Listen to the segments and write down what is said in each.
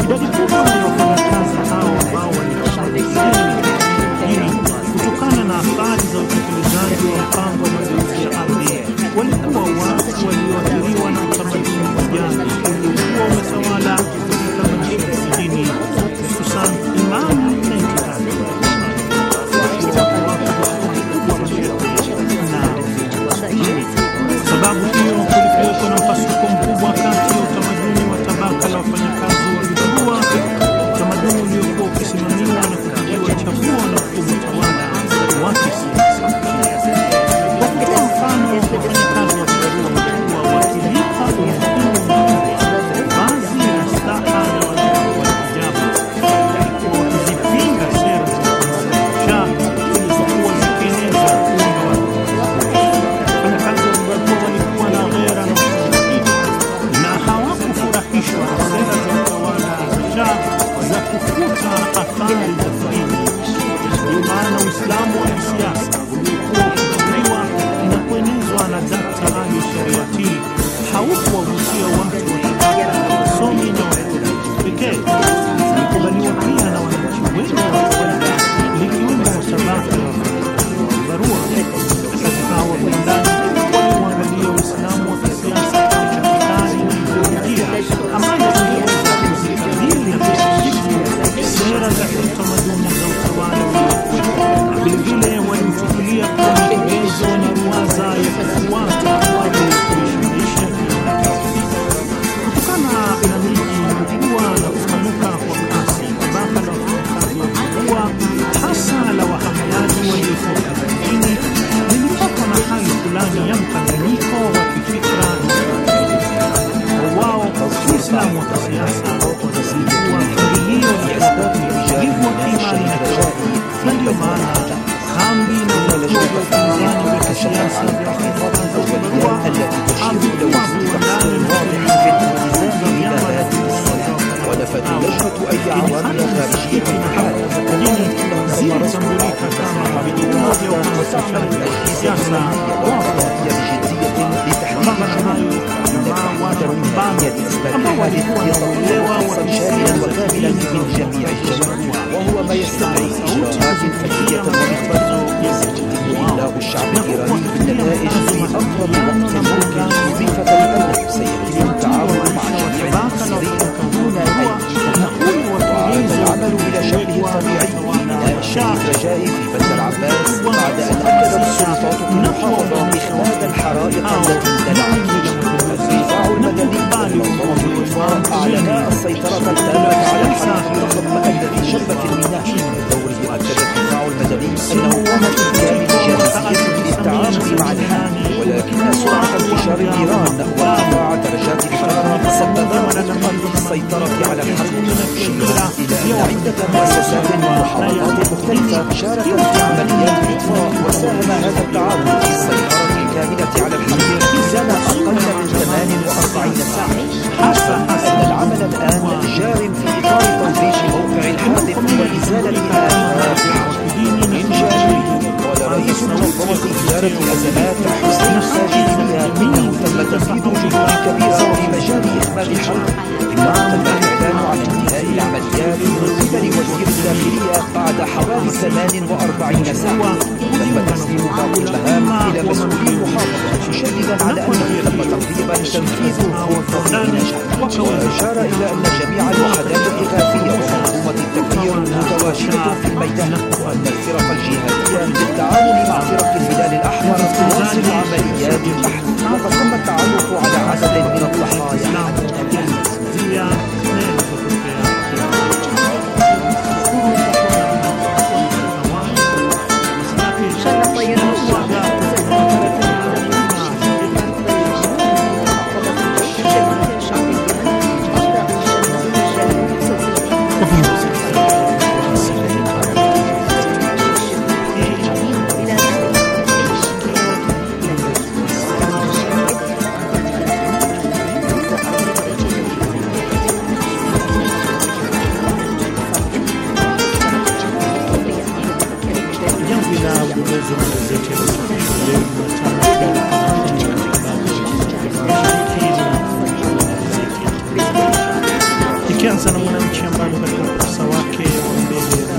Idadi kubwa ya wafanyakazi hao ambao walikuwa kutokana na athari za utekelezaji wa mpango wa mageuzi ya ardhi walikuwa watu walioathiriwa na utamaduni wa jadi uliokuwa umetawala katika majimbo kusini, hususan imani na itikadi. Sababu hiyo, kulikuwepo na mpasuko mkubwa kati ya utamaduni wa tabaka la wafanyakazi wa vibarua, utamaduni uliokuwa ukisimamiwa na kupigiwa chaguo na mfumo tawala wa kisiasa. Kwa kutoa mfano, wafanyakazi wa vibarua walikuwa wakilipa umuhimu vazi la staha na wajibu wa hijabu, walikuwa wakizipinga sera za kuanzisha zilizokuwa zikieneza muundo wa wafanyakazi wa vibarua walikuwa na ghera na usahihi na hawakufurahishwa na sera za utawala za za kufuta athari za faida. Ndio maana Uislamu wa kisiasa uliokuwa ukitumiwa na kuenezwa na Dr. Ali Shariati haukuwavutia watu wa tabaka la wasomi na wafugaji pekee, ulikubaliwa pia na wananchi wengi wa kawaida, likiwemo tabaka la vibarua. Katika hawa wapinzani waliuangalia Uislamu wa kisiasa kama chakitari na ideolojia ambayo ingeweza kuzikabili na kushiriki sera za utamaduni za utawala uliokuwepo, na vilevile walimchukulia kuwa ni kigezo na ruwaza ya kufuata wale kuishi maisha. Kutokana na miji kukua na kupanuka kwa kasi, tabaka la wafanyakazi wa vibarua, hasa la wahamiaji waliotoka vijijini, lilipatwa na hali fulani ya mkanganyiko wa kifikra na wao. Uislamu wa kisiasa ulikuwa kimbilio la utulivu wa kiimani na kiroho, na ndiyo maana kambi na vituo vya upinzani vya kisiasa vya wafanyakazi wa vibarua havikuwa viwandani na kuendeleza vyama na ولفت لجنة أي عوامل خارجية lakini zilitambulika kama vituo vya uhamasishaji wa kisiasa ambao walikuwa na uelewa wa hisia za kidini من جميع الجوانب، وهو ما يستدعي إجراءات فنية ومخبرة إبلاغ الشعب الإيراني بالنتائج في أقرب وقت ممكن، إضافة لأنه سيتم التعاون مع جميع المفسرين دون أي تنقل، وعاد العمل إلى شكله الطبيعي بناء شركة رجاء في بندر عباس بعد أن أكدت السلطات في المحافظة إخماد الحرائق التي اندلعت. الدفاع المدني والمنظمة الوفاء أعلنا السيطرة التامة على الحرائق التي شبت الميناء. بدوره أكد الدفاع المدني أنه قام بإمكان جاهزيته للتعامل مع الحال، ولكن سرعة انتشار النيران وارتفاع درجات الحرارة سببا لتقلص السيطرة على الحرب، شيرا إلى أن عدة مؤسسات ومحافظات مختلفة شاركت في عمليات الإطفاء، وساهم هذا التعاون في السيطرة الكاملة على الحرب زاد أقل من 48 ساعة، حتى أن العمل الآن جار في إطار تنظيف موقع الحادث وإزالة آثار إنشائي. قال رئيس منظمة إدارة الأزمات حسين الساجدية إنه تم تنفيذ جهود كبيرة في مجال إخماد الحرب، إنه تم الإعلان عن انتهاء العمليات من قبل وزير الداخلية بعد حوالي 48 ساعة. تم تسليم باقي المهام إلى مسؤولي المحافظة، مشددا على أنه تم تقريبا تنفيذ الخطة بنجاح، وأشار إلى أن جميع الوحدات الإغاثية ومنظومة التكبير متواجدة في الميدان، وأن الفرق الجهادية بالتعاون مع فرق الهلال الأحمر تواصل عمليات البحث، وقد تم التعرف على عدد من الضحايا. nikianza na Mwananchi ambalo katika ukurasa wake wa mbele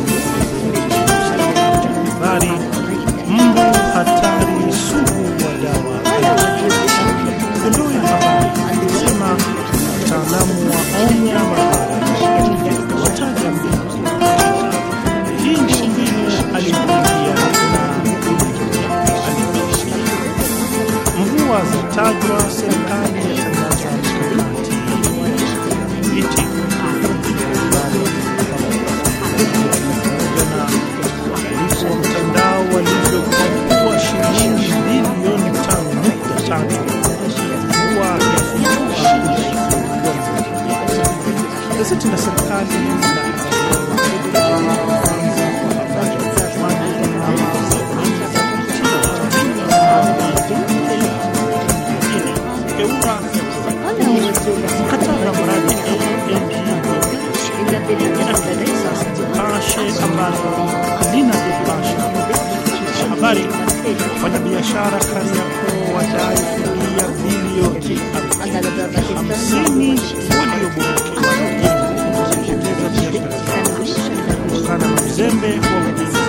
habari mbu hatari sugu wa dawa. Dondoo ya habari inasema wataalamu waonya madhara wataja mbinu. Hii ndio mbinu aliyoingia na aliyoishia. Mvua zatajwa, serikali yatangaza mikakati iti wa mtandao walivyokuwa shilingi bilioni 5.3 kuwa yafichua gazeti la serikali mkataba mradi Pashe ambalo lina dupasha habari kufanya biashara Kariakoo wadai fidia bilioni 50 walioburukiwa kutokana na uzembe wa ujenzi.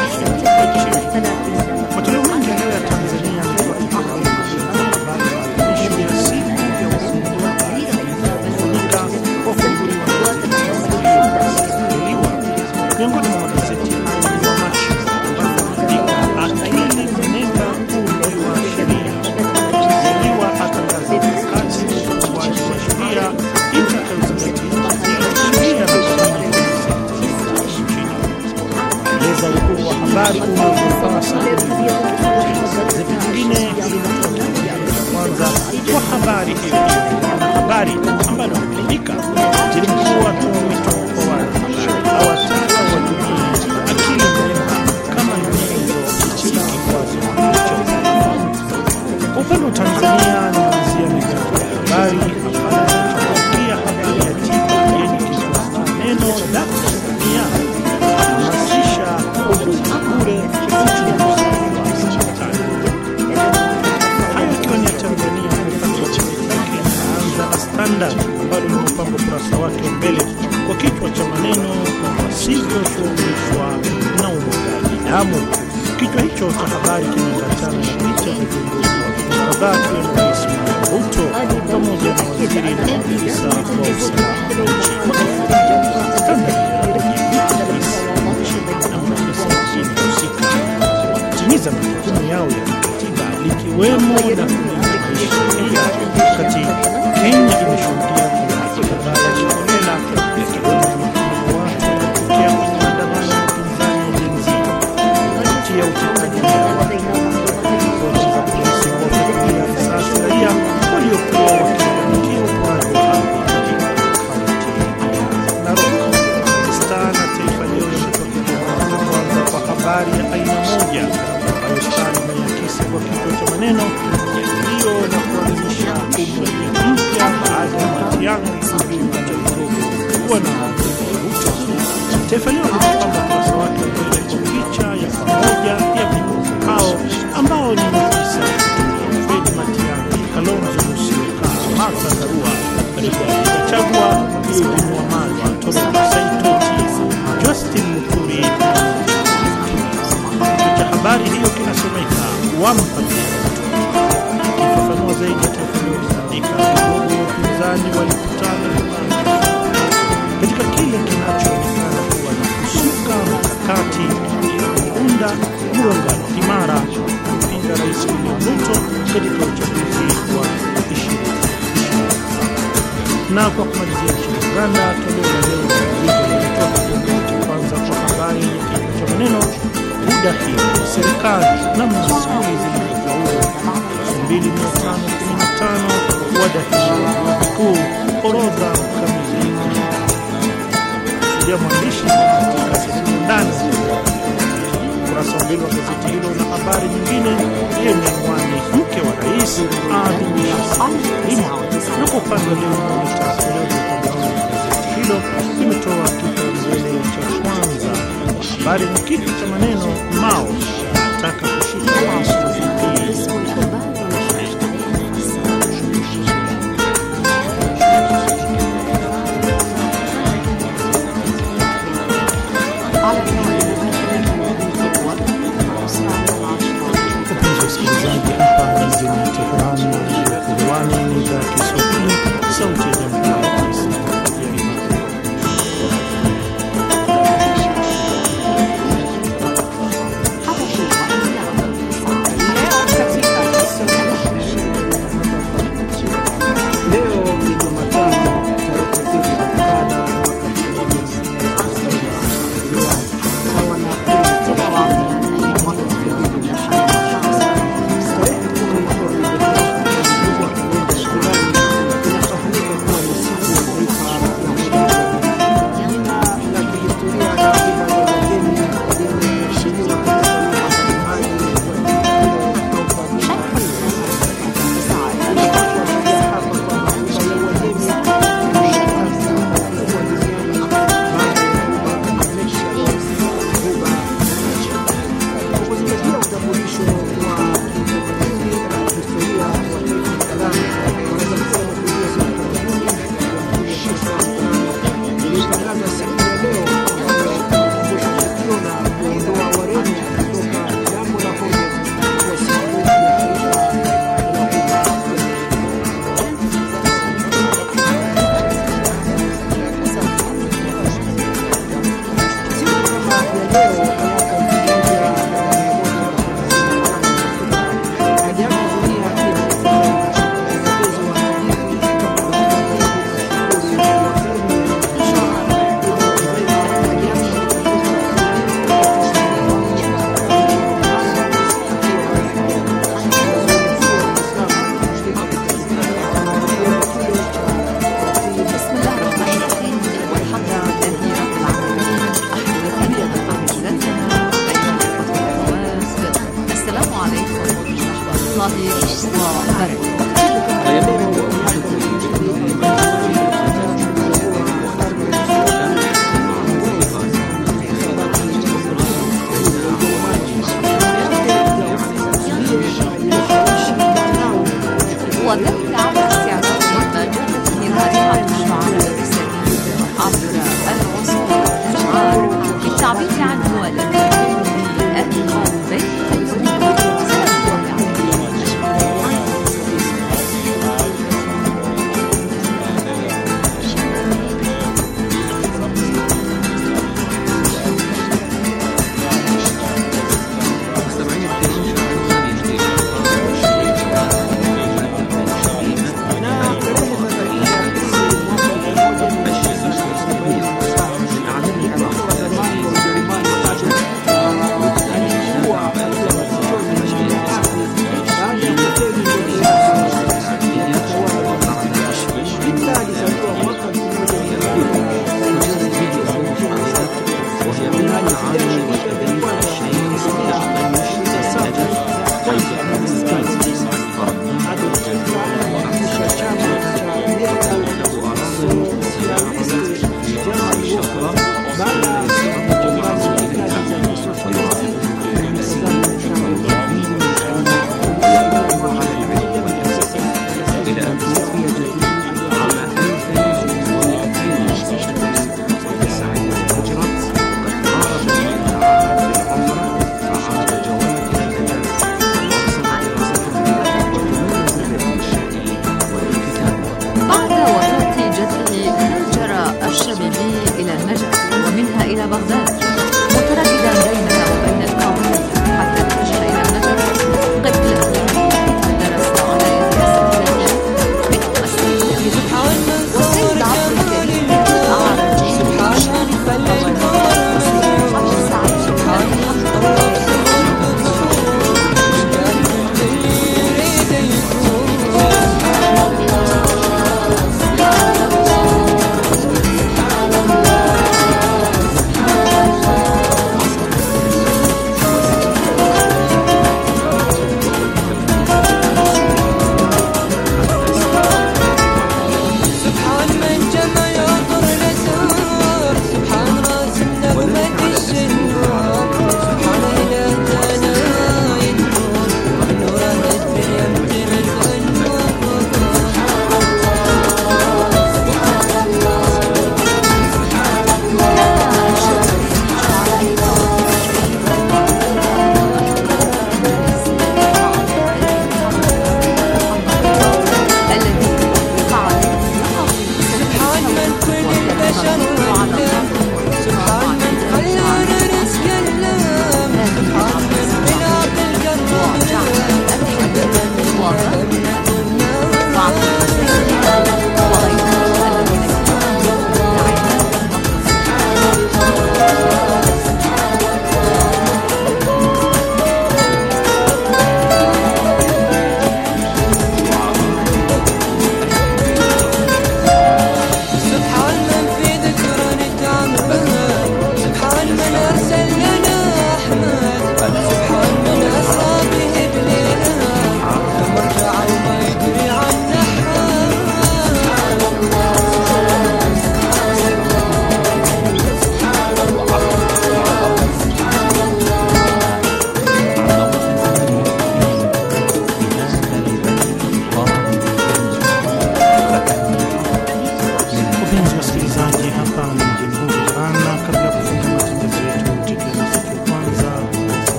Matoleo mengi ya leo ya Tanzania miongoni mwa magazeti ya Machi akili mnenda umri wa sheria ziliwa atangaza kazi wa sheria itakayozingatia sheria na nchini. Eleza ukuu wa habari unaofasa gazeti nyingine kwanza kwa habari hiyo na habari ambayo inaandika waziri mkuu atoa wito kwa wanahabari hawataka watumie akili mnemba kama nyenzo nchini kikwazo cha upande wa Tanzania. Naanzia mitandaoni ya habari ambayo inatokea habari ya tiba yenye kichwa cha neno Dkt. Samia hamasisha huduma bure uchunguzi wa hospitali. Hayo ikiwa ni ya Tanzania. Inaanza na Standard ambalo limepamba ukurasa wake wa mbele kwa kichwa cha maneno wasivyoshughuishwa na umwagaji damu. Kichwa hicho cha habari kimeambatana na picha za viongozi wa kadhaa akiwemo Rais Ruto pamoja na waziri na maafisa wa usalama nchini. Timiza majukumu yao ya kikatiba likiwemo na kuimarisha wakati Kenya imeshuhudia mauaji kadhaa ya kiholela yakiwemo mapigano watu kutokea kwenye maandamano ya upinzani ya Gen Z kupitia utekaji nyara ripoti za polisi kuwapiga risasi raia waliokuwa wakilalamikia uporaji wa ardhi kaunti ya Narok. Star na Taifa Leo limetokea kwanza kwa habari ya aina moja ambayo Star imeakisi kwa kichwa cha maneno jaribio la kuanzisha uraia mpya baada ya Matiang'i kujiunga na kuwa na Ruto. Taifa Leo limepamba ukurasa wake mbele kwa picha ya pamoja ya viongozi hao ambao ni maafisa Fred Matiang'i, Kalonzo Musyoka, Martha Karua, Rigathi Gachagua, Eugene Wamalwa, Thomas Saitoti, Justin Muturi. Kichwa cha habari hiyo kinasomeka wampa kifafanua zaidi ya Taifa Leo linaandika vigogo wa upinzani walikutana katika kile kinachoonekana kuwa na kusuka mkakati ya kuunda muungano imara kupinga Rais William Ruto katika uchaguzi wa 2020. Na kwa kumalizia nchini Uganda, toleo la leo linatoka kwanza kwa habari ya kichwa cha maneno udahili serikali namna skuli zilivyofaulu 2515 wadahili kuu orodha kamili ya mwandishi katika sehemu ndani ukurasa wa mbele wa gazeti hilo. Na habari nyingine yenye anwani mke wa rais aadhimisha elimu. Na kwa upande wa leo gazeti hilo limetoa kipaumbele cha kwanza habari na kichwa cha maneno Mao anataka kushika wasu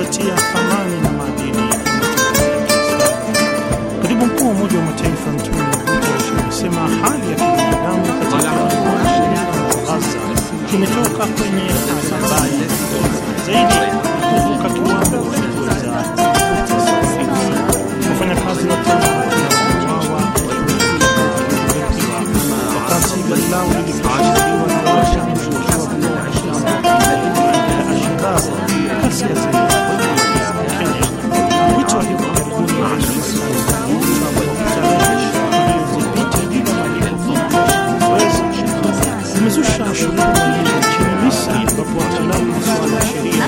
kuzingatia thamani na maadili. Katibu mkuu wa Umoja wa Mataifa Antonio Guterres amesema hali ya kibinadamu katika Gaza kimetoka kwenye hali mbaya zaidi kuvuka kiwango cha kuweza wafanyakazi wa wauawa wakati gari lao liliposhambuliwa na washamizi kaskazini Kenya. Wito wa hivi karibuni wa umezusha shughuli nchini Misri ambapo wataalamu wa masuala ya sheria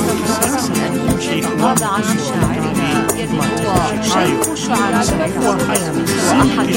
وضع عن شاعرنا وشيخ شعراء وأحد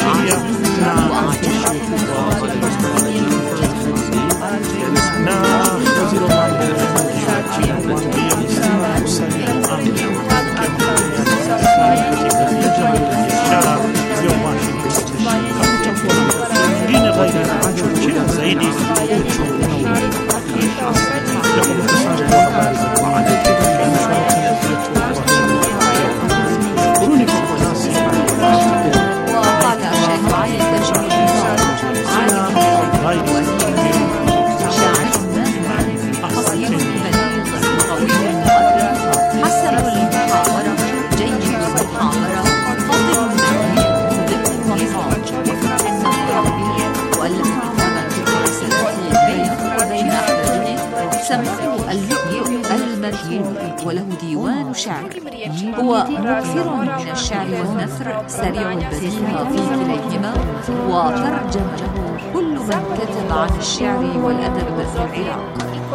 وله ديوان شعر. هو مكثر من الشعر والنثر، سريع البديهة في كليهما، وترجم له كل من كتب عن الشعر والأدب في العراق،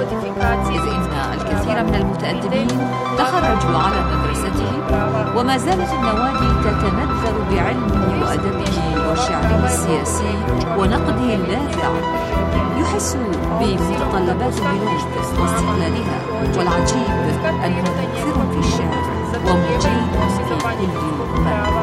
إذ إن الكثير من المتأدبين تخرجوا على مدرسته، وما زالت النوادي تتنذر بعلمه وأدبه وشعره السياسي ونقده اللاذع. يحس بمتطلبات البلاد واستقلالها، والعجيب أنه مكثر في الشعر ومجيد في كل مرة.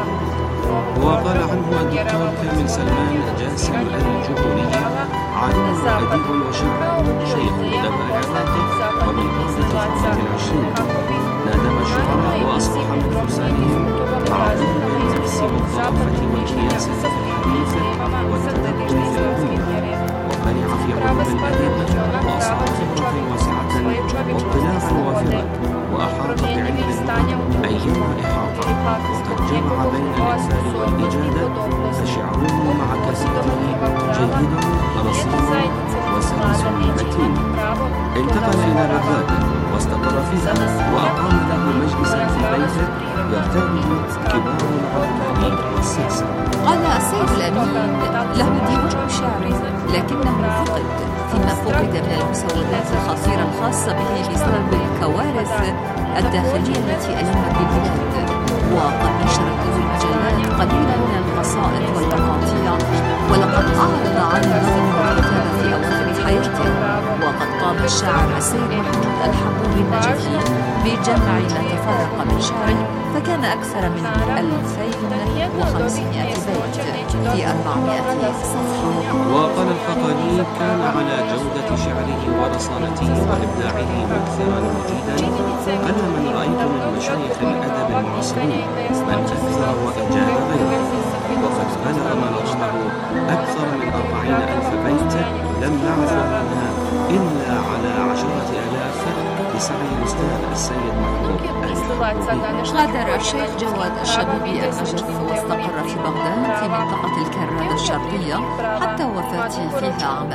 وقال عنه الدكتور كامل سلمان جاسم الجمهوري عالم وأديب وشاعر شيخ أدب العراق ومن طفولة العشرين، نادم الشعراء وأصبح من فرسانهم عظيم النفس والثقافة والكياسة الحديثة والتدبر في العلوم، وقنع في علوم الأدب وأصبح خبرة واسعة واطلاعا وافرا، وأحاط بعلم أيما إحاطة، وقد جمع بين الإكمال والإجادة، فشعره مع كثيره جيد رصين وسلس متين. انتقل إلى بغداد واستقر فيها، وأقام له مجلسا في بيته يرتاده كبار العلماء والسياسة. قال السيد الأمين له ديوان شعر لكنه فقد، فيما فقد من المسومات الخطيرة الخاصة به بسبب الكوارث الداخلية التي ألمت بالبلاد، وقد نشرت له المجلات قليلا من القصائد والمقاطيع، ولقد أعرض عن النظم والكتابة في أواخر حياته. وقد قام الشاعر السيد محمود الحبوبي النجفي بجمع ما تفرق من شعره، فكان أكثر من 2500 بيت في 400 صفحة. وقال الفقري كان على جودة شعره ورصانته وإبداعه مكثرا مجيدا، قل من رأيت من مشايخ الأدب المعاصرين من أكثر وأجاد غيره، وقد بلغ منظمه أكثر من 40,000 بيت لم نعثر منها إلا على 10,000 بسعي الأستاذ السيد محمود الحبوبي. غادر الشيخ جواد الشبيبي النجف واستقر في بغداد في منطقة الكرادة الشرقية حتى وفاته فيها عام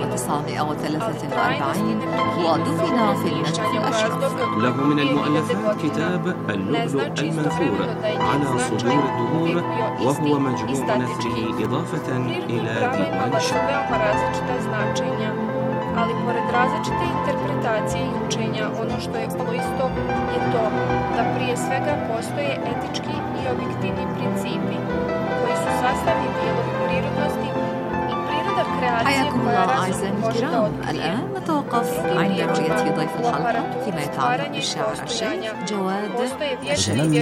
1943، ودفن في النجف الأشرف. له من المؤلفات كتاب اللؤلؤ المنثور على صدور الدهور، وهو مجموع نثره إضافة إلى ديوان الشعر. Ali pored različite interpretacije i učenja, ono što je isto je to da prije svega postoje etički i objektivni principi koji su sastavni dijelovi prirodnosti i priroda kreacije حياكم الله أعزائي الكرام. الآن نتوقف عند رؤية ضيف الحلقة فيما يتعلق بالشاعر الشيخ جواد الشبيبي.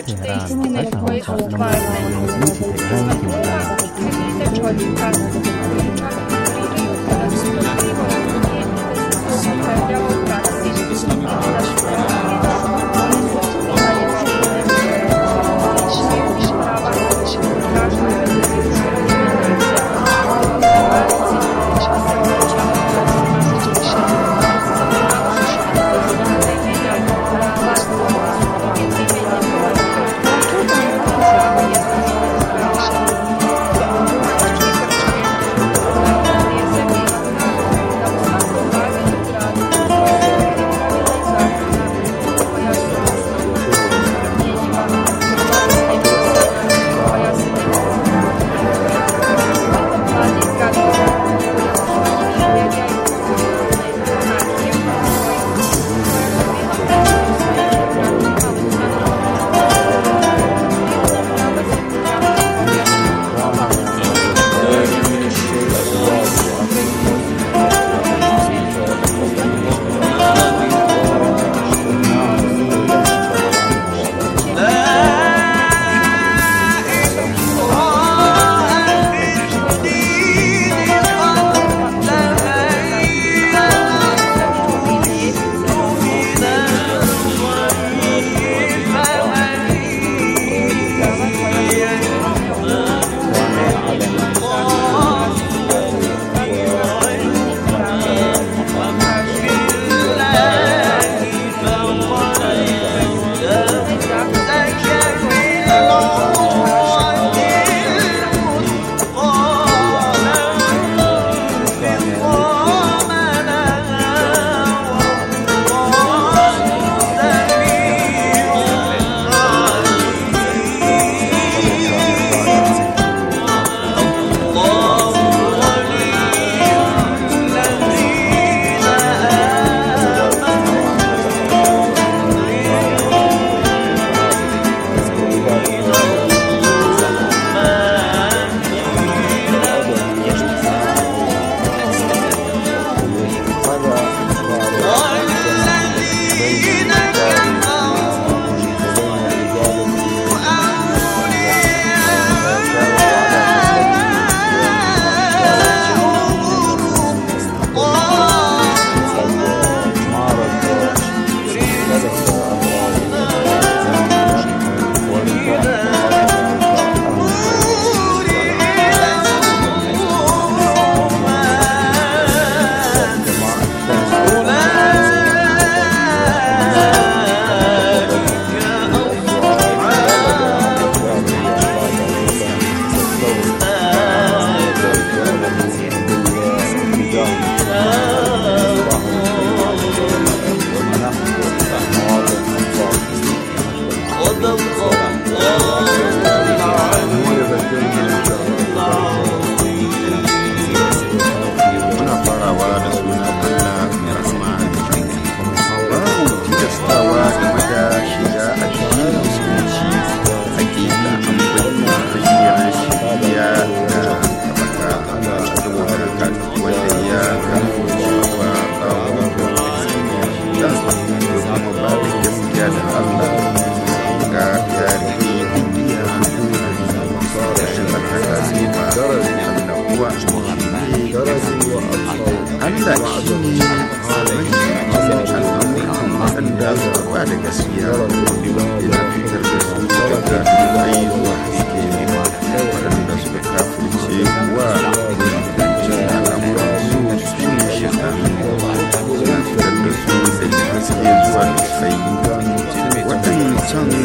waɗanda suka ba da gaskiya ina fitar da su daga dubbai zuwa haske waɗanda suka kafirce wa majibincin al'amuran su shine shaitan ina fitar da su daga haske zuwa dubbai waɗancan su ne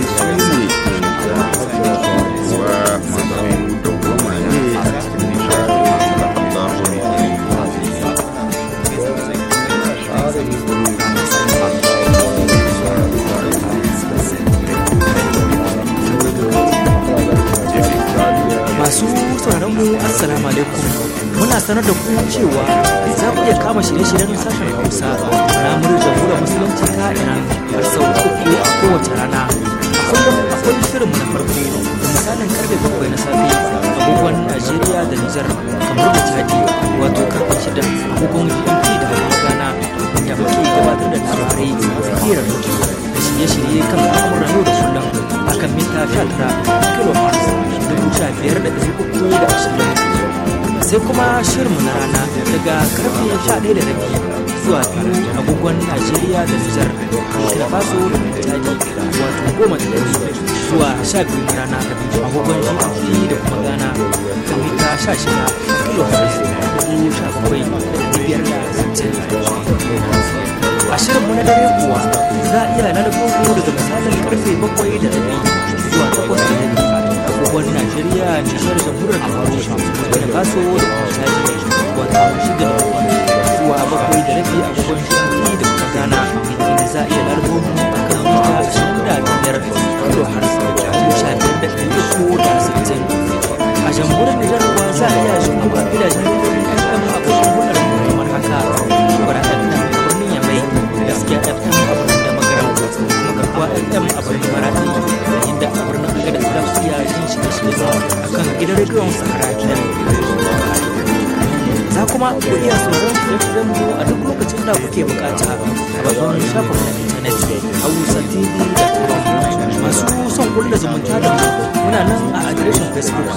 wa masu dawwama ne a cikin nishadi Masu sauraron mu assalamu alaikum, muna sanar da ku cewa za ku iya kama shirye-shiryen sashen Hausa na muryar jamhuriyar musulunci ta Iran har sau 3 a kowace rana. A kullum akwai shirinmu na farko da misalin karfe 7 na safe agogon Najeriya da Nijar, kamar da Chadi, wato karfe 6 agogon GMT da Hausa Ghana, da muke gabatar da labarai, hira da shirye-shirye kan al'amuran yau da kullum akan mita 19 sai kuma shirinmu na rana daga karfe 11:30 zuwa 2 agogon Najeriya da Nijar, Burkina Faso da Chadi, wato 10:00 zuwa 12 na rana agogon GMT da kuma Ghana, kan mita 16 a shirinmu na dare kuwa za a iya lalabo daga misalin karfe 7:30 zuwa 8:30 agogon Najeriya, Nijar, Jamhuriyar Kamaru, Burkina Faso da kuma Chadi, wato 6:30 zuwa 7:30 agogon GMT da kuma Ghana, inda za a iya lalabo a kan mita 25 a jamhuriyar Nijar kuwa za a iya shigowa gidajen FM a kashin hular kamar haka Shugura FM a birnin Yamai, Gaskiya FM a birnin Damagaram, Magarkuwa FM a birnin Maradi, da inda a birnin Agadez za su iya yin shirye-shirye a kan gidan rediyon Sahara FM. Za kuma ku iya sauraron shirye-shiryen mu a duk lokacin da kuke bukata a babban shafin na intanet hausatv.com. Masu son kulla zumunta da mu muna nan a adireshin Facebook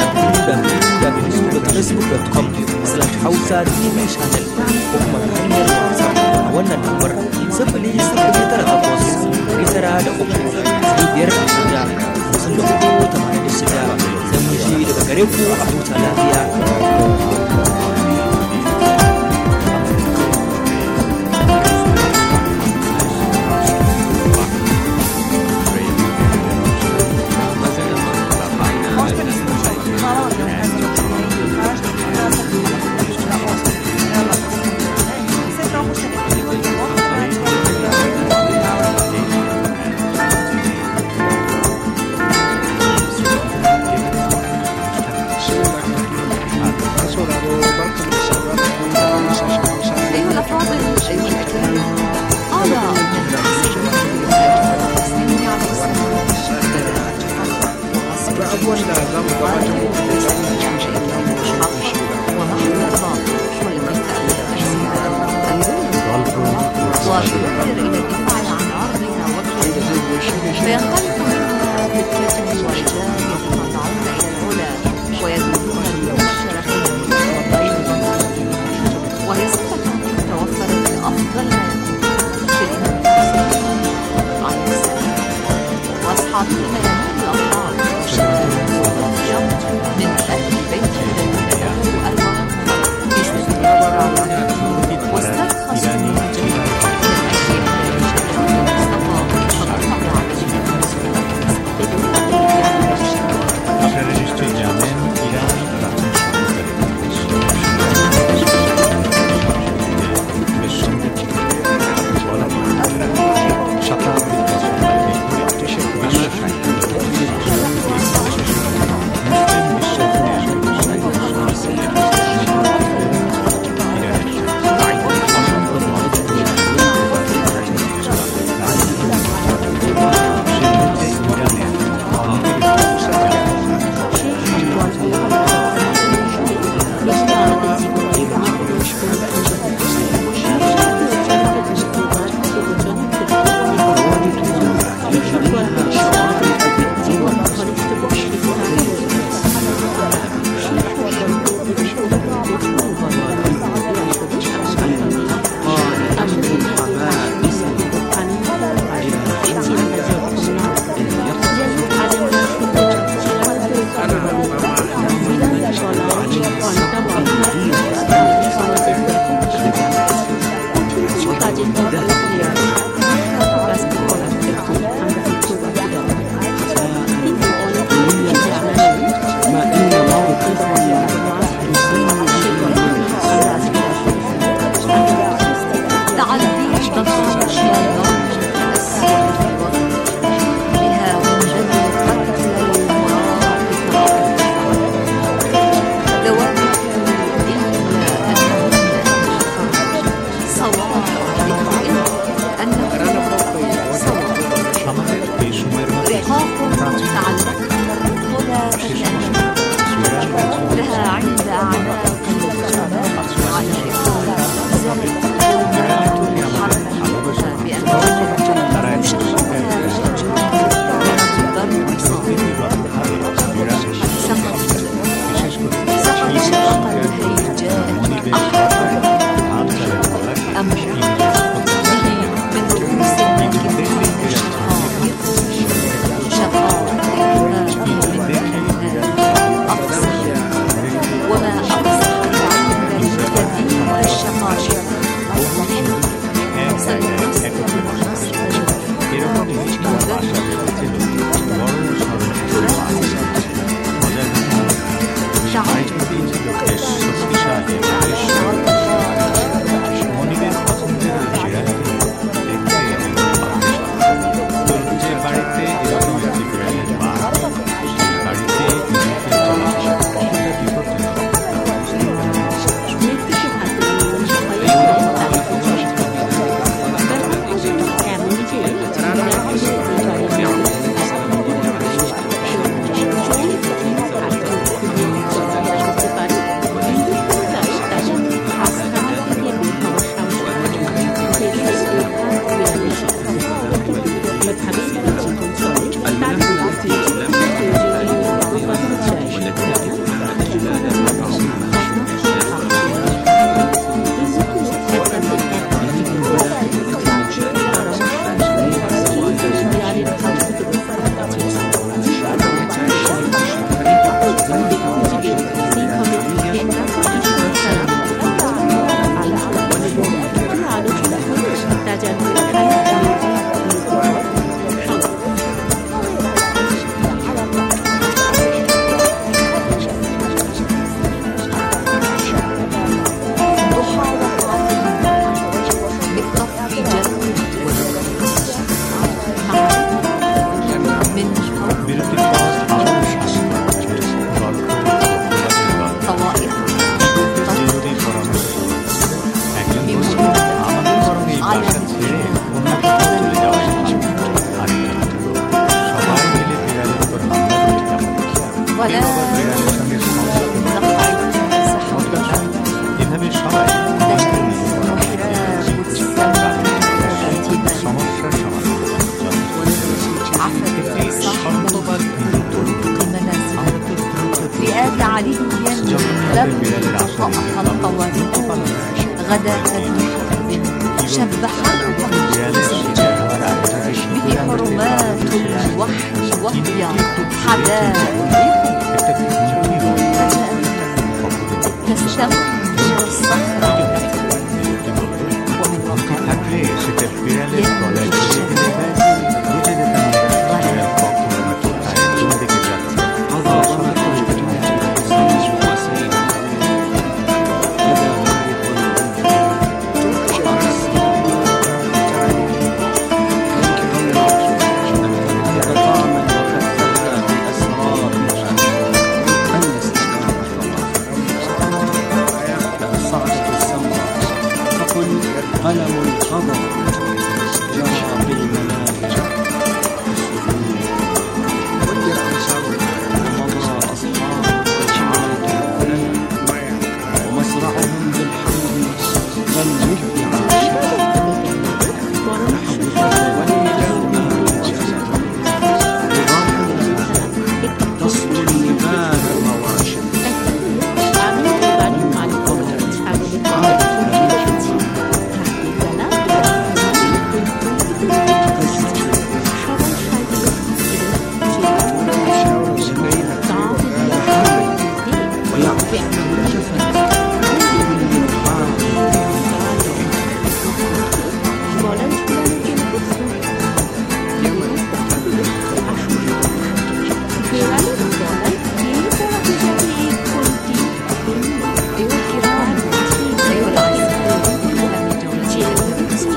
www.facebook.com/Hausa TV channel ko kuma ta hanyar WhatsApp a wannan lambar 00983-556-5486 sai mun shi daga gare ku a huta lafiya.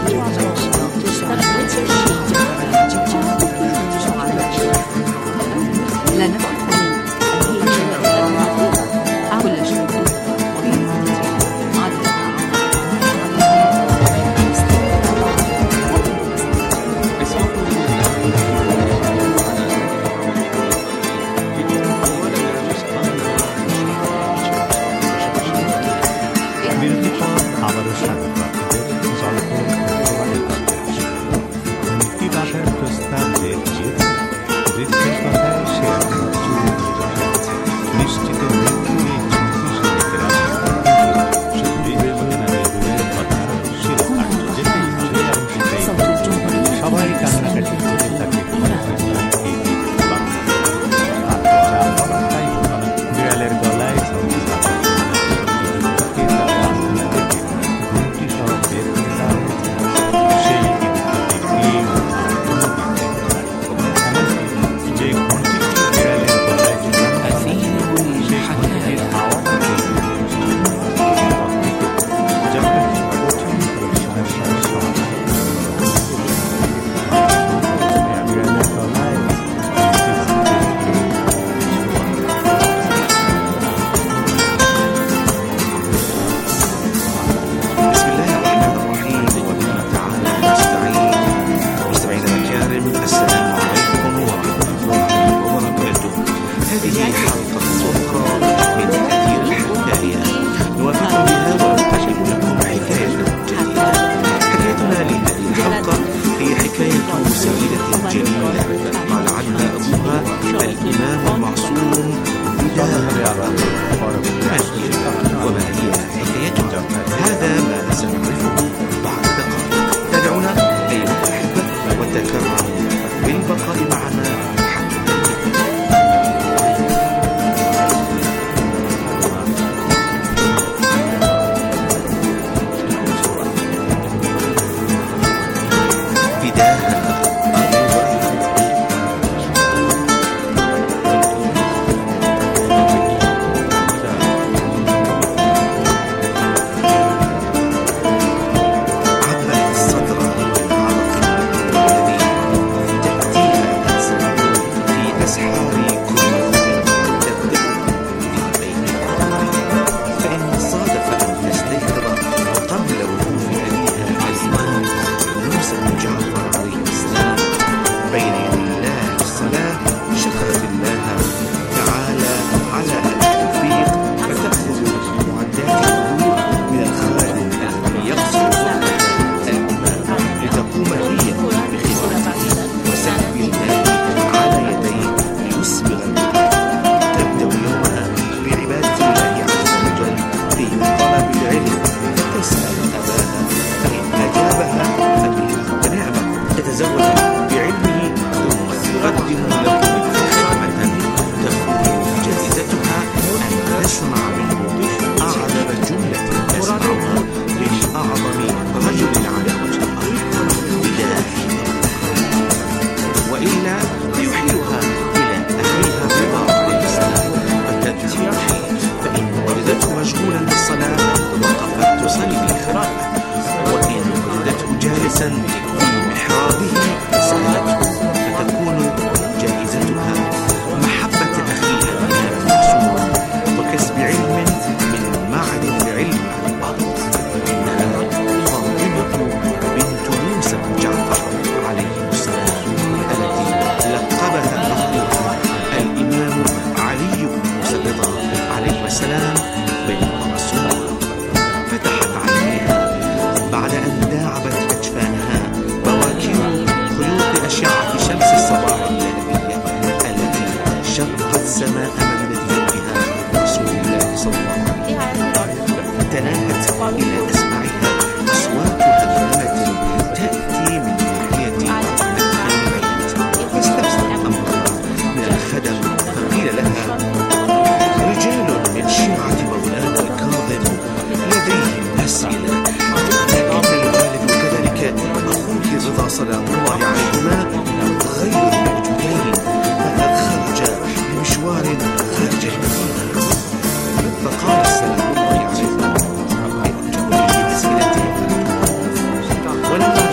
ولما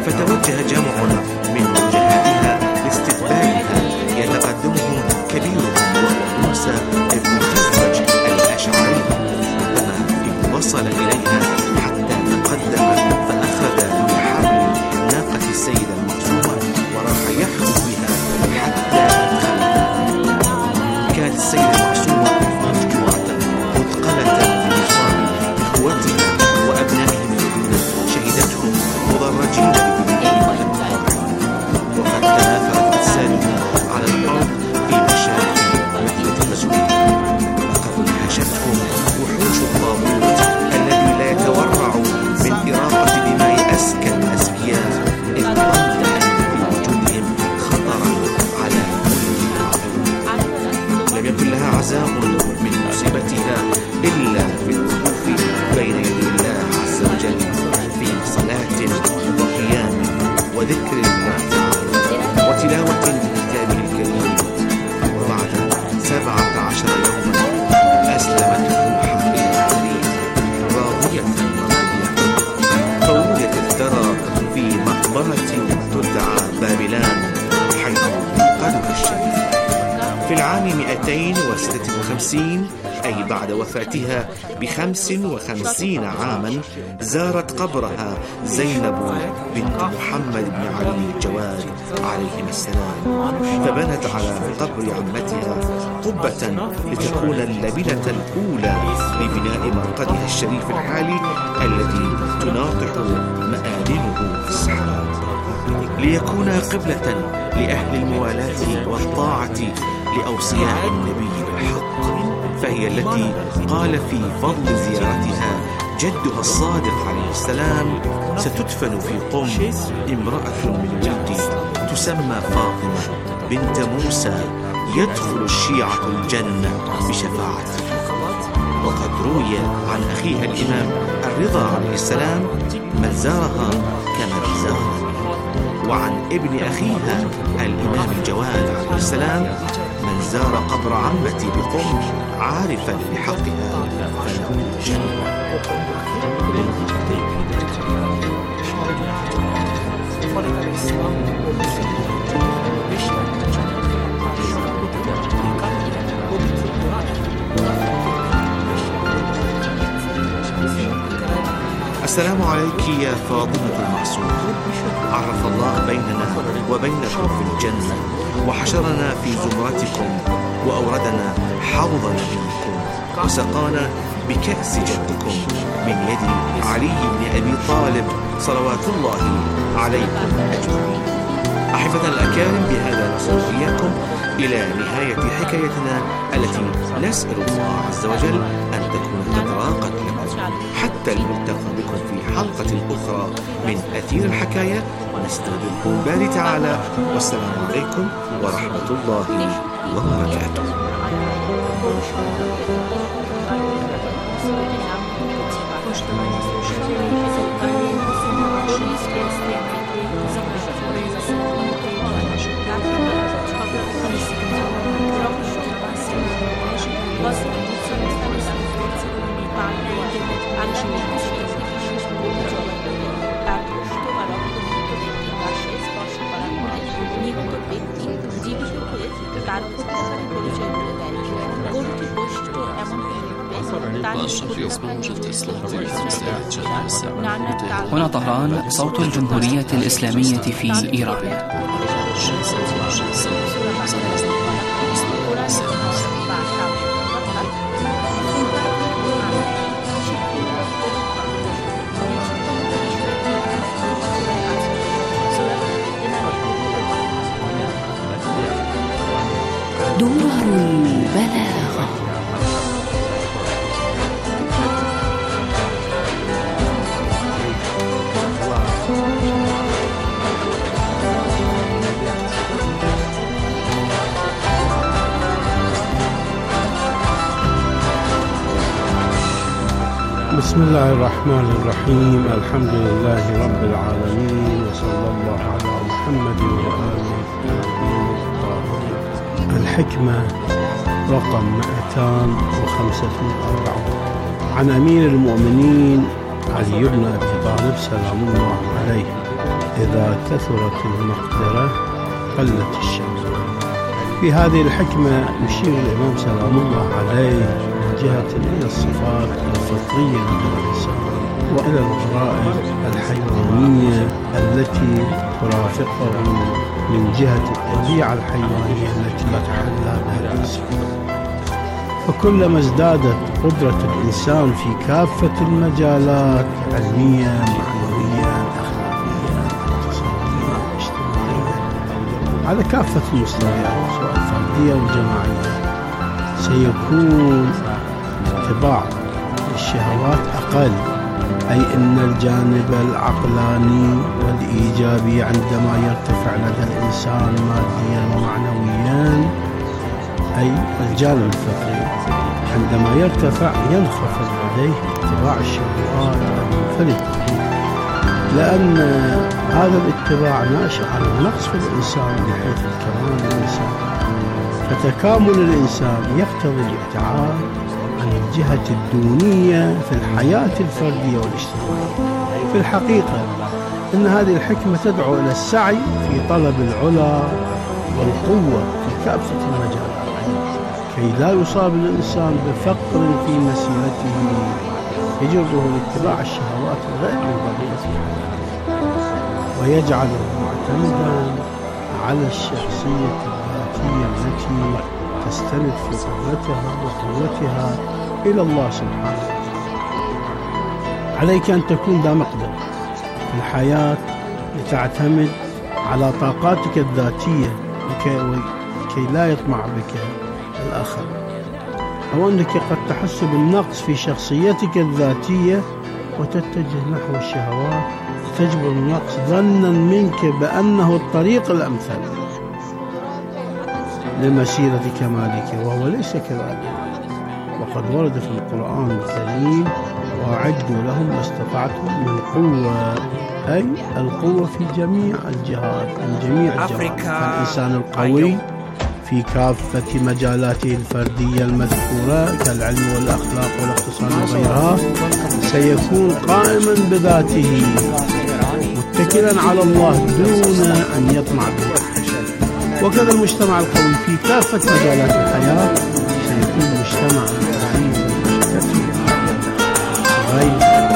فتوجه جمع من وجهاتها لاستقبالها يتقدمهم كبيرهم وهو موسى بن خزرج الأشعري، فلما وصل إليها حتى تقدم فأخذ بحبل ناقة السيدة المعصومة وراح يحفظ بها حتى أدخلها. كانت السيدة المعصومة مفجوعة مثقلة بمصاب إخوتها وأبنائهم الذين شهدتهم مضرجين بدمائهم وقد تناثرت أجسادهم على الأرض في مشارق مدينة مسؤولية. لقد نهشتهم وحوش الطاغوت الذي لا يتورع من إراقة دماء أزكى الأزكياء، إذ ظن أن في وجودهم خطرا على ملك العدو. لم يكن لها عزاء من مصيبتها إلا في الوقوف بين يدي الله عز وجل في صلاة وقيام وذكر الله تعالى وتلاوة لكتابه الكريم. وبعد 17 يوما أسلمت روحها إلى الحريم راضية مرضية، فولدت الثرى في مقبرة تدعى بابلان حيث قدر الشريف. في العام 256 أي بعد وفاتها ب55 عاما زارت قبرها زينب بنت محمد بن علي الجواد عليهم السلام، فبنت على قبر عمتها قبة لتكون اللبنة الأولى لبناء مرقدها الشريف الحالي الذي تناطح مآذنه في السحاب، ليكون قبلة لأهل الموالاة والطاعة لأوصياء النبي بالحق. فهي التي قال في فضل زيارتها جدها الصادق عليه السلام: ستدفن في قم امرأة من ولدي تسمى فاطمة بنت موسى يدخل الشيعة الجنة بشفاعتي. وقد روي عن أخيها الإمام الرضا عليه السلام من زارها كمن زارها، وعن ابن أخيها الإمام الجواد عليه السلام من زار قبر عمتي بقم عارفا بحقها فله الجنة. السلام عليك يا فاطمة المعصومة، عرف الله بيننا وبينكم في الجنة وحشرنا في زمرتكم وأوردنا حوض نبيكم وسقانا بكأس جدكم من يد علي بن أبي طالب صلوات الله عليكم أجمعين. أحبة الأكارم، بهذا نصل إياكم إلى نهاية حكايتنا التي نسأل الله عز وجل أن تكون قد راقت لكم حتى الملتقى بكم في حلقة أخرى من أثير الحكاية، ونستودعكم باري تعالى، والسلام عليكم ورحمة الله وبركاته. هنا طهران، صوت الجمهورية الإسلامية في إيران. دور البلاغة. بسم الله الرحمن الرحيم. الحمد لله رب العالمين، وصلى الله على محمد وآله الطاهرين. الحكمة رقم 245 عن أمير المؤمنين علي بن أبي طالب سلام الله عليه: إذا كثرت المقدرة قلت الشمس. في هذه الحكمة يشير الإمام سلام الله عليه من جهة إلى الصفات الفطرية للإنسان وإلى الغرائز الحيوانية التي ترافقه من جهة الطبيعة الحيوانية التي يتحلى بها الإنسان. فكلما ازدادت قدرة الإنسان في كافة المجالات علميا، معنويا، أخلاقيا، اقتصاديا، اجتماعيا، على كافة المستويات سواء الفردية والجماعية، سيكون اتباع الشهوات أقل، أي أن الجانب العقلاني والإيجابي عندما يرتفع لدى الإنسان ماديا ومعنويا، أي الجانب الفطري عندما يرتفع ينخفض لديه اتباع الشهوات المنفلتة، لأن هذا الاتباع ناشئ عن النقص في الإنسان بحيث الكمال الإنسان. فتكامل الإنسان يقتضي الابتعاد عن الجهة الدونية في الحياة الفردية والاجتماعية. في الحقيقة أن هذه الحكمة تدعو إلى السعي في طلب العلا والقوة في كافة المجالات كي لا يصاب الإنسان بفقر في مسيرته يجره لاتباع الشهوات الغير منضبطة في حياته، ويجعله معتمدا على الشخصية الذاتية التي تستند في قدرتها وقوتها إلى الله سبحانه وتعالى. عليك أن تكون ذا مقدرة في الحياة لتعتمد على طاقاتك الذاتية لكي لا يطمع بك الآخر، أو أنك قد تحس بالنقص في شخصيتك الذاتية وتتجه نحو الشهوات تجبر النقص ظنا منك بأنه الطريق الأمثل لمسيرة كمالك، وهو ليس كذلك. وقد ورد في القرآن الكريم: وأعدوا لهم ما استطعتم من قوة، أي القوة في جميع الجهات، من جميع الجهات. فالإنسان القوي في كافة مجالاته الفردية المذكورة كالعلم والأخلاق والاقتصاد وغيرها سيكون قائما بذاته متكلا على الله دون أن يطمع به. وكذا المجتمع القوي في كافة مجالات الحياة سيكون مجتمعا عزيزا كثيرا غير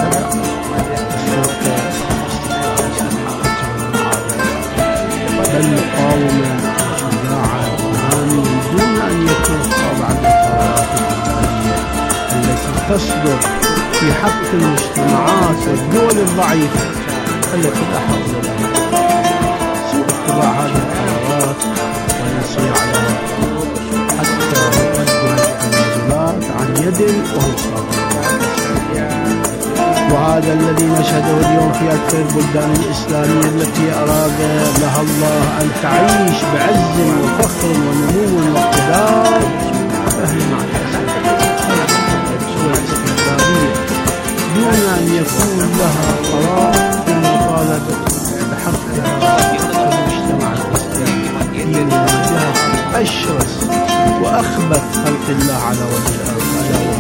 بل مقاوما شجاعا وهانيا دون أن يكون طابعا للقرارات الإجبارية التي تصدر في حق المجتمعات والدول الضعيفة التي لا حول لها سوء اتباع هذه القرارات ويصير على حتى يقدم التنازلات عن يد وهم صادقون. وهذا الذي نشهده اليوم في أكثر البلدان الإسلامية التي أراد لها الله أن تعيش بعز وفخر ونمو واقتدار، فهي مع الاستقلالية دون أن يكون لها قرار في المطالبة بحقها في المجتمع الإسلامي في مواجهة أشرس وأخبث خلق الله على وجه الأرض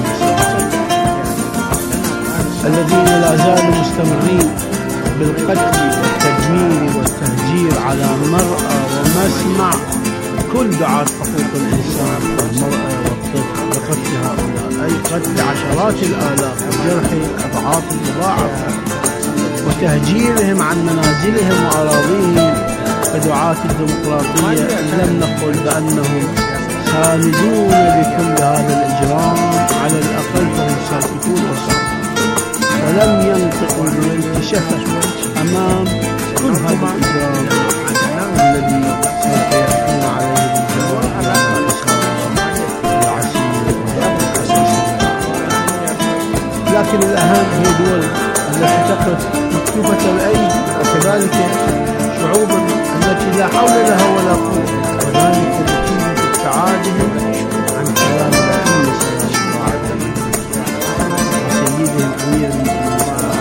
الذين لا زالوا مستمرين بالقتل والتدمير والتهجير على مرأى ومسمع كل دعاة حقوق الإنسان والمرأة والطفل بقتل هؤلاء، أي قتل عشرات الآلاف وجرح أضعاف مضاعفة وتهجيرهم عن منازلهم وأراضيهم. فدعاة الديمقراطية لم نقل بأنهم ساندون بكل هذا الإجرام، على الأقل فهم ساكتون وصامتون ولم ينطقوا بالانتشافة أمام كل هذا الإجرام الذي سوف يأتون عليه بالجواب والعسير والحساسية. لكن الأهم هي دول التي تقف مكتوفة الأيدي، وكذلك شعوبا التي لا حول لها ولا قوة، وذلك نتيجة ابتعادهم عن كلام الرسول صلى الله عليه وسلم وسيدهم أمير المؤمنين.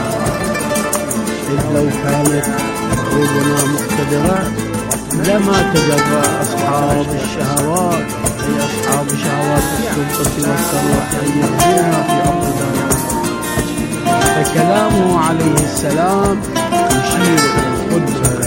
إذ لو كانت قلوبنا مقتدرة لما تجرأ أصحاب الشهوات، أي أصحاب شهوات السلطة والثروة، أن يغزونا في أقدامنا. فكلامه عليه السلام يشير إلى القدرة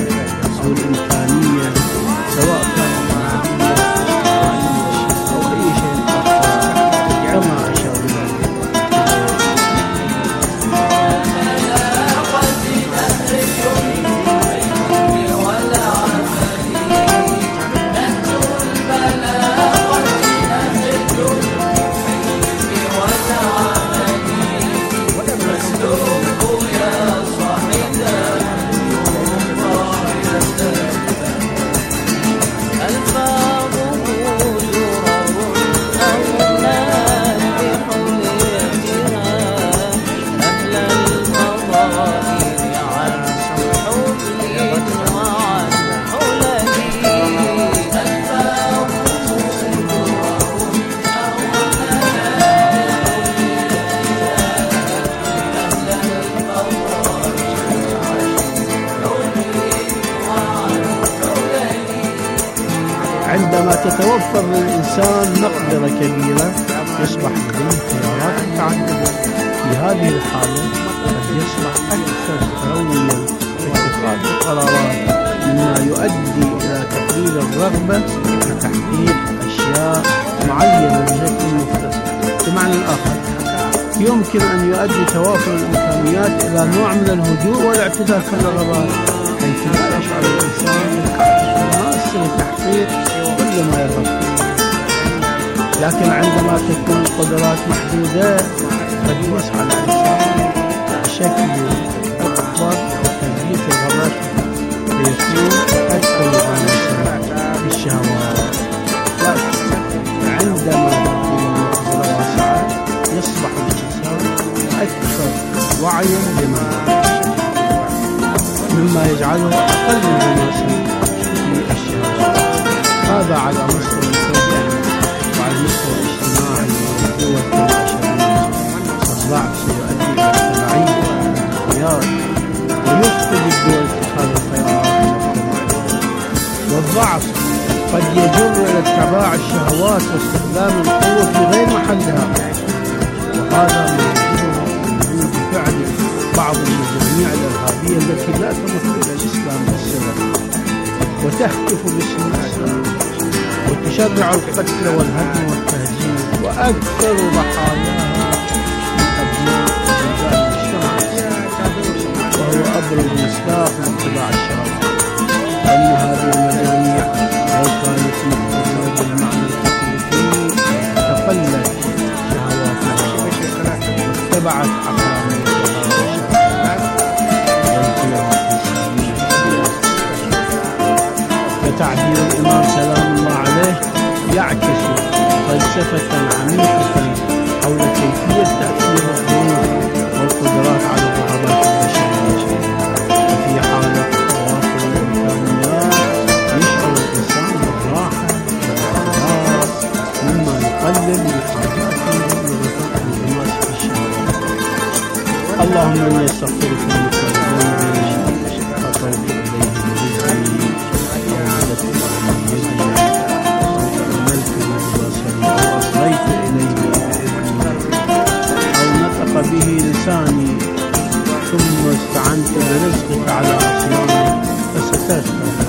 عندما تتوفر للإنسان مقدرة كبيرة يصبح لديه خيارات متعددة. في هذه الحالة قد يصبح أكثر ترويا في اتخاذ القرارات، مما يؤدي إلى تقليل الرغبة في تحقيق أشياء معينة بشكل مختصر. بمعنى آخر، يمكن أن يؤدي توافر الإمكانيات إلى نوع من الهدوء والاعتدال في الرغبات، حيث لا يشعر الإنسان بالحاجة الماسة لتحقيق كل ما يرغب فيه. لكن عندما تكون القدرات محدودة قد يسعى الإنسان بشكل أكبر لتلبية الرغبات، فيكون أكثر عناصر في الشهوات. عندما تكون المقدرة واسعة يصبح الإنسان أكثر وعيا بما مما يجعله أقل انغماسا في الشهوات. هذا على مستوى الفردي وعلى المستوى الاجتماعي والقوة البشرية. الضعف سيؤدي إلى التبعية والانقياد ويفقد الدول اتخاذ الخيارات المجتمعية. والضعف قد يجر إلى اتباع الشهوات واستخدام القوة في غير محلها، وهذا ما يجب بفعل بعض المجاميع الإرهابية التي لا تمثل الإسلام بالسلام وتهتف باسم الإسلام وتشرع القتل والهدم والتهجير، وأكثر ضحاياها من أبناء ورجال المجتمع، وهو أبرز مصداق لاتباع الشهوات. أن هذه المجاميع لو كانت مقتدرة بالمعنى الحقيقي تقلت شهواتها واتبعت حقانيتها فتعبير الإمام سلام الله عليه يعكس فلسفة عميقة حول كيفية تأثير الظروف والقدرات على الرغبات البشرية. وفي حالة توافر الإمكانيات يشعر الإنسان بالراحة والاعتدال، مما يقلل من حاجاته لرفق الانغماس في الشهوات. اللهم إني أستغفرك من كل ذنب خطرت إليه برزقي به لساني ثم استعنت برزقك على عصياني فسترت